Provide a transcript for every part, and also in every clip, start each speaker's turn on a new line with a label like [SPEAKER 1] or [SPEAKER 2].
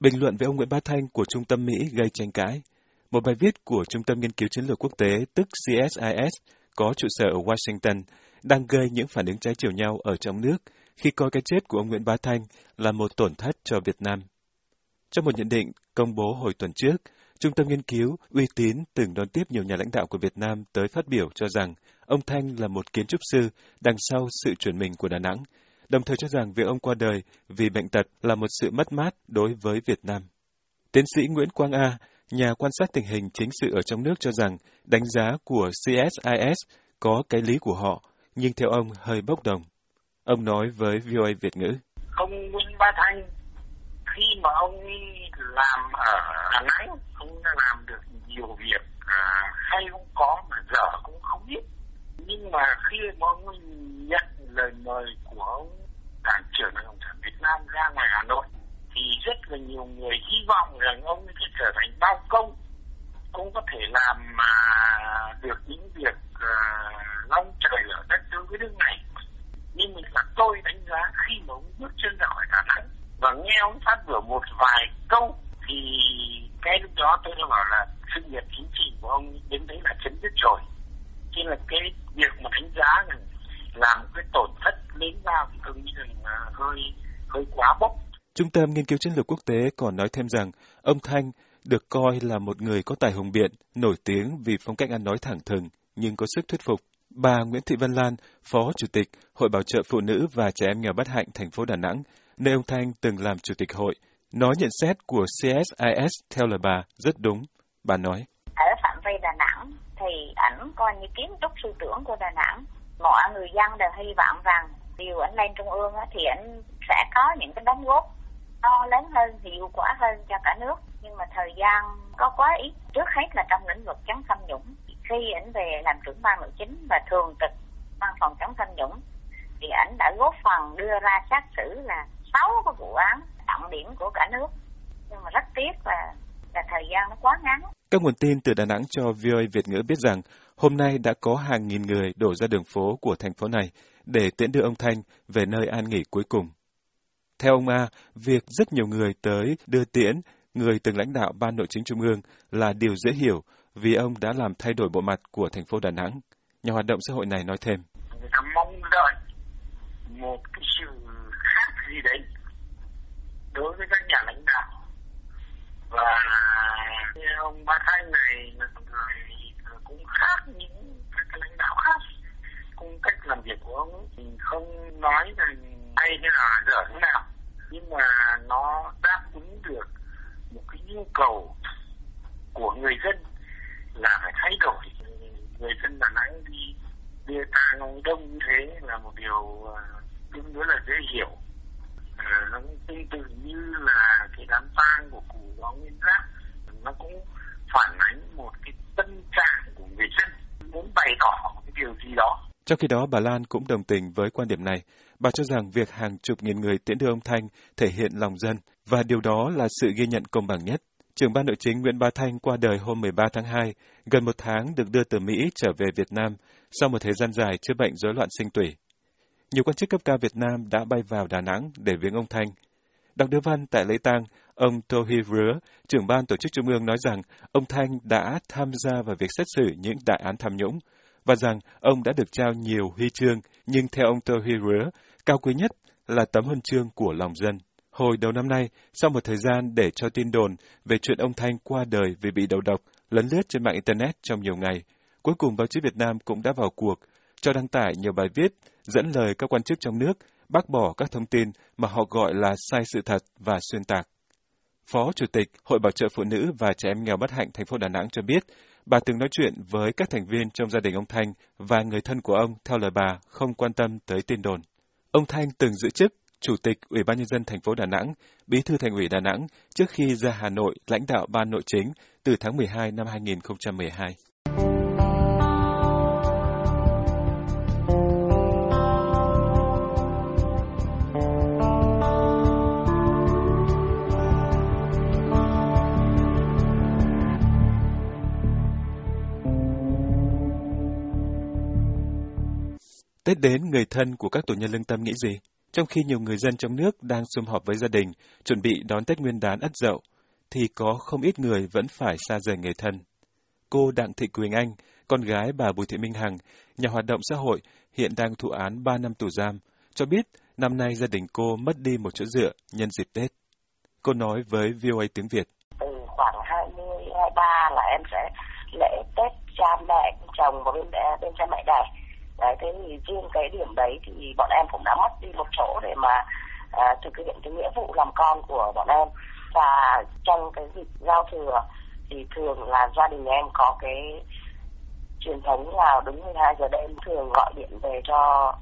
[SPEAKER 1] Bình luận về ông Nguyễn Bá Thanh của Trung tâm Mỹ gây tranh cãi. Một bài viết của Trung tâm Nghiên cứu Chiến lược Quốc tế, tức CSIS, có trụ sở ở Washington, đang gây những phản ứng trái chiều nhau ở trong nước khi coi cái chết của ông Nguyễn Bá Thanh là một tổn thất cho Việt Nam. Trong một nhận định công bố hồi tuần trước, Trung tâm Nghiên cứu uy tín từng đón tiếp nhiều nhà lãnh đạo của Việt Nam tới phát biểu cho rằng ông Thanh là một kiến trúc sư đằng sau sự chuyển mình của Đà Nẵng, đồng thời cho rằng việc ông qua đời vì bệnh tật là một sự mất mát đối với Việt Nam. Tiến sĩ Nguyễn Quang A, nhà quan sát tình hình chính sự ở trong nước cho rằng đánh giá của CSIS có cái lý của họ, nhưng theo ông hơi bốc đồng. Ông nói với VOA Việt ngữ.
[SPEAKER 2] Ông Nguyễn Bá Thanh, khi mà ông làm ở Đà Nẵng, ông đã làm được nhiều việc, hay cũng có mà dở cũng không biết. Nhưng mà khi mà ông nhận lời mời của ông Đảng trưởng Đảng Cộng sản Việt Nam ra ngoài Hà Nội, thì rất là nhiều người hy vọng rằng ông sẽ trở thành bao công, cũng có thể làm được những việc long trời lở đất đối với nước này. Nhưng mà tôi đánh giá khi mà ông bước chân ra khỏi Đà Nẵng và nghe ông phát biểu một vài câu thì cái lúc đó tôi đã bảo là sự nghiệp chính trị của ông đến đấy là chấm dứt rồi. Cho nên là cái việc mà đánh giá rằng làm cái tổn thất lớn lao thì tôi nghĩ rằng hơi quá bốc.
[SPEAKER 1] Trung tâm Nghiên cứu Chiến lược Quốc tế còn nói thêm rằng ông Thanh được coi là một người có tài hùng biện, nổi tiếng vì phong cách ăn nói thẳng thừng nhưng có sức thuyết phục. Bà Nguyễn Thị Vân Lan, Phó Chủ tịch Hội Bảo trợ Phụ nữ và Trẻ em nghèo bất hạnh thành phố Đà Nẵng, nơi ông Thanh từng làm Chủ tịch hội, nói nhận xét của CSIS theo lời bà rất đúng. Bà nói,
[SPEAKER 3] ở phạm vi Đà Nẵng thì ảnh coi như kiến trúc sư trưởng của Đà Nẵng. Mọi người dân đều hy vọng rằng điều ảnh lên trung ương thì ảnh sẽ có những cái đóng góp to lớn hơn, hiệu quả hơn cho cả nước. Nhưng mà thời gian có quá ít. Trước hết là trong lĩnh vực chống tham nhũng. Khi ảnh về làm trưởng ban nội chính và thường trực ban phòng chống tham nhũng, thì ảnh đã góp phần đưa ra xét xử là 6 cái vụ án trọng điểm của cả nước. Nhưng mà rất tiếc là thời gian nó quá ngắn.
[SPEAKER 1] Các nguồn tin từ Đà Nẵng cho VOA Việt ngữ biết rằng hôm nay đã có hàng nghìn người đổ ra đường phố của thành phố này để tiễn đưa ông Thanh về nơi an nghỉ cuối cùng. Theo ông A, việc rất nhiều người tới đưa tiễn người từng lãnh đạo Ban Nội chính Trung ương là điều dễ hiểu vì ông đã làm thay đổi bộ mặt của thành phố Đà Nẵng. Nhà hoạt động xã hội này nói thêm.
[SPEAKER 2] Người ta mong đợi một cái sự khác gì đấy đối với các nhà lãnh đạo. Và ông Bá Thanh này là người cũng khác những các lãnh đạo khác. Cung cách làm việc của ông thì không nói rằng hay thế là dở thế nào, nhưng mà nó đáp ứng được một cái nhu cầu của người dân là phải thay đổi. Người dân Đà Nẵng đi đưa tang đông như thế là một điều tương đối là dễ hiểu. Nó cũng tương tự như là cái đám tang của cụ Võ Nguyên Giáp, nó cũng phản ánh một cái tâm trạng của người dân muốn bày tỏ một cái điều gì đó.
[SPEAKER 1] Trong khi đó, bà Lan cũng đồng tình với quan điểm này. Bà cho rằng việc hàng chục nghìn người tiễn đưa ông Thanh thể hiện lòng dân, và điều đó là sự ghi nhận công bằng nhất. Trưởng ban nội chính Nguyễn Bá Thanh qua đời hôm 13 tháng 2, gần một tháng được đưa từ Mỹ trở về Việt Nam sau một thời gian dài chữa bệnh rối loạn sinh tủy. Nhiều quan chức cấp cao Việt Nam đã bay vào Đà Nẵng để viếng ông Thanh. Đọc đưa văn tại lễ tang, ông Tô Huy Rứa, trưởng ban tổ chức Trung ương nói rằng ông Thanh đã tham gia vào việc xét xử những đại án tham nhũng, và rằng ông đã được trao nhiều huy chương, nhưng theo ông Tô Huy Rứa, cao quý nhất là tấm huân chương của lòng dân. Hồi đầu năm nay, sau một thời gian để cho tin đồn về chuyện ông Thanh qua đời vì bị đầu độc lấn lướt trên mạng Internet trong nhiều ngày, cuối cùng báo chí Việt Nam cũng đã vào cuộc, cho đăng tải nhiều bài viết dẫn lời các quan chức trong nước bác bỏ các thông tin mà họ gọi là sai sự thật và xuyên tạc. Phó Chủ tịch Hội Bảo trợ Phụ nữ và Trẻ em nghèo bất hạnh thành phố Đà Nẵng cho biết, bà từng nói chuyện với các thành viên trong gia đình ông Thanh và người thân của ông theo lời bà không quan tâm tới tin đồn. Ông Thanh từng giữ chức Chủ tịch Ủy ban Nhân dân thành phố Đà Nẵng, Bí thư Thành ủy Đà Nẵng trước khi ra Hà Nội lãnh đạo Ban Nội chính từ tháng 12 năm 2012. Tết đến, người thân của các tù nhân lương tâm nghĩ gì? Trong khi nhiều người dân trong nước đang sum họp với gia đình, chuẩn bị đón Tết Nguyên đán Ất Dậu, thì có không ít người vẫn phải xa rời người thân. Cô Đặng Thị Quỳnh Anh, con gái bà Bùi Thị Minh Hằng, nhà hoạt động xã hội, hiện đang thụ án 3 năm tù giam, cho biết năm nay gia đình cô mất đi một chỗ dựa nhân dịp Tết. Cô nói với VOA tiếng Việt.
[SPEAKER 4] Từ khoảng 20, 23 là em sẽ lễ Tết cha mẹ chồng và bên cha mẹ đẻ. Đấy, thế thì riêng cái điểm đấy thì bọn em cũng đã mất đi một chỗ để mà thực hiện cái nghĩa vụ làm con của bọn em. Và trong cái dịp giao thừa thì thường là gia đình em có cái truyền thống là đúng 12 giờ đêm thường gọi điện về cho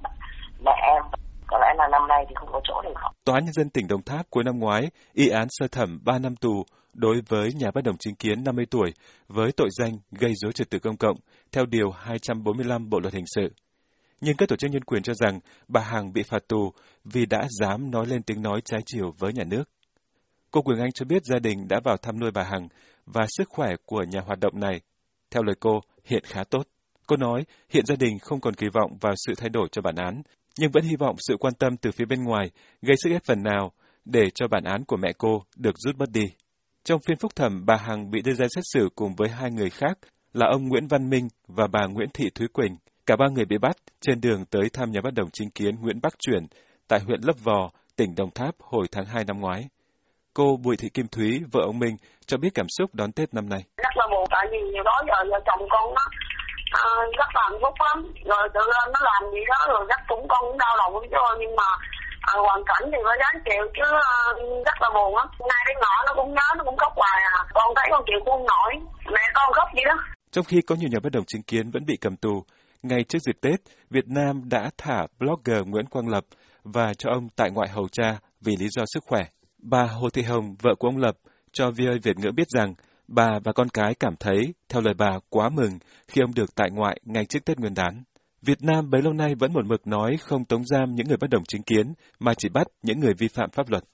[SPEAKER 4] mẹ em. Có lẽ là năm nay thì không có chỗ để gọi.
[SPEAKER 1] Tòa án Nhân dân tỉnh Đồng Tháp cuối năm ngoái y án sơ thẩm 3 năm tù đối với nhà bất đồng chính kiến 50 tuổi với tội danh gây rối trật tự công cộng theo Điều 245 Bộ Luật Hình sự. Nhưng các tổ chức nhân quyền cho rằng bà Hằng bị phạt tù vì đã dám nói lên tiếng nói trái chiều với nhà nước. Cô Quỳnh Anh cho biết gia đình đã vào thăm nuôi bà Hằng và sức khỏe của nhà hoạt động này, theo lời cô, hiện khá tốt. Cô nói hiện gia đình không còn kỳ vọng vào sự thay đổi cho bản án, nhưng vẫn hy vọng sự quan tâm từ phía bên ngoài gây sức ép phần nào để cho bản án của mẹ cô được rút bớt đi. Trong phiên phúc thẩm, bà Hằng bị đưa ra xét xử cùng với 2 người khác là ông Nguyễn Văn Minh và bà Nguyễn Thị Thúy Quỳnh. Cả 3 người bị bắt trên đường tới thăm nhà bất đồng chính kiến Nguyễn Bắc Chuyển tại huyện Lấp Vò, tỉnh Đồng Tháp hồi tháng 2 năm ngoái. Cô Bùi Thị Kim Thúy, vợ ông Minh, cho biết cảm xúc đón Tết năm nay.
[SPEAKER 4] Rất là buồn, tại vì nhiều đó giờ vợ chồng con nó rất là hạnh phúc lắm. Rồi tự lên nó làm gì đó rồi con cũng đau lòng lắm chứ, nhưng mà hoàn cảnh thì phải gắng chịu chứ rất là buồn lắm. Nay đến ngõ nó cũng nhớ, nó cũng khóc hoài à. Con thấy con chịu không nổi, mẹ con khóc vậy đó.
[SPEAKER 1] Trong khi có nhiều nhà bất đồng chính kiến vẫn bị cầm tù, ngay trước dịp Tết, Việt Nam đã thả blogger Nguyễn Quang Lập và cho ông tại ngoại hầu cha vì lý do sức khỏe. Bà Hồ Thị Hồng, vợ của ông Lập, cho VOA Việt ngữ biết rằng bà và con cái cảm thấy, theo lời bà, quá mừng khi ông được tại ngoại ngay trước Tết Nguyên đán. Việt Nam bấy lâu nay vẫn một mực nói không tống giam những người bất đồng chính kiến, mà chỉ bắt những người vi phạm pháp luật.